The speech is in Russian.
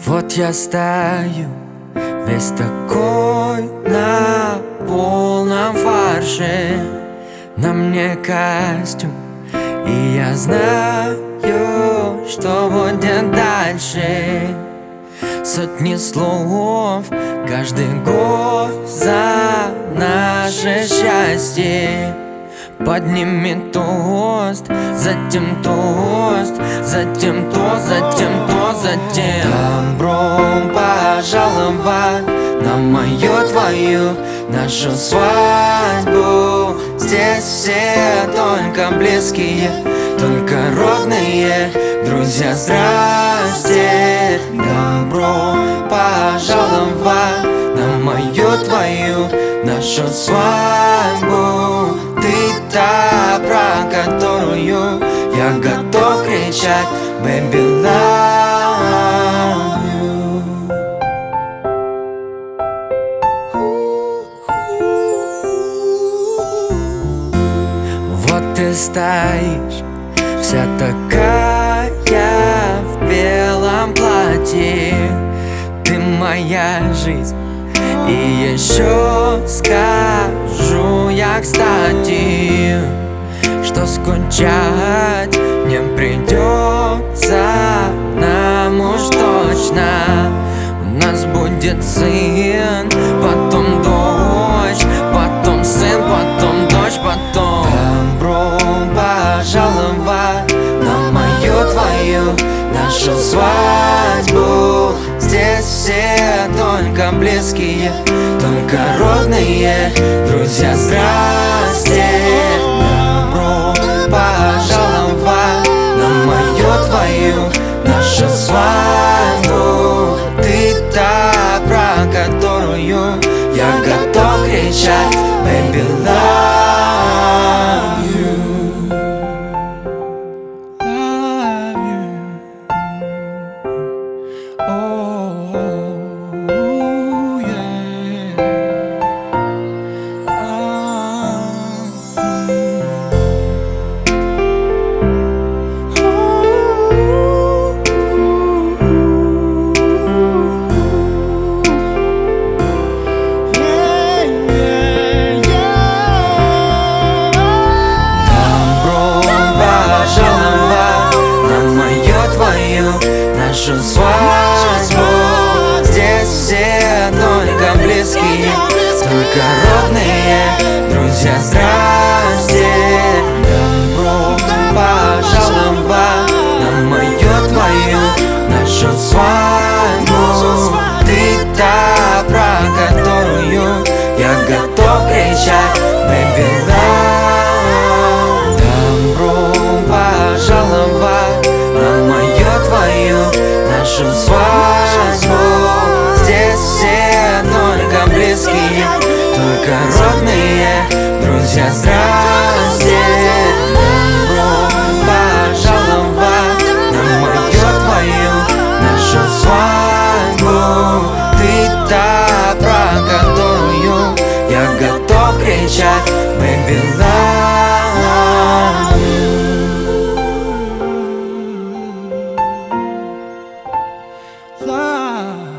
Вот я стою, весь такой на полном фарше. На мне костюм, и я знаю, что будет дальше. Сотни слов, каждый год за наше счастье. Поднимет тост, затем тост, затем тост, затем тост, затем добро пожаловать на мою, твою, нашу свадьбу. Здесь все только близкие, только родные друзья, здрасте. Добро пожаловать на мою, твою, нашу свадьбу. Ты та, про которую я готов кричать Baby, love you. Вот ты стоишь, вся такая в белом платье. Ты моя жизнь. И еще скажу я, кстати, что скучать не придется нам уж точно. У нас будет сын, потом дочь, потом сын, потом дочь, потом добро пожаловать на мою, твою, нашу свадьбу. Здесь все только близкие, только родные друзья, здрасте. Добро пожаловать на мою, твою, нашу свадьбу. Ты та, про которую я готов кричать Baby, love you. Нашу свадьбу. Здесь все только близкие, только родные друзья, здрасте. Добро пожаловать на мою, твою, нашу свадьбу. Ты та, про которую я готов кричать Baby, love. Добро пожаловать на мою, твою, нашу свадьбу. Здесь все только близкие, только родные друзья, здрасте. Добро пожаловать на мою, твою, нашу свадьбу. Ты та, про которую я готов кричать Baby, love you. Love.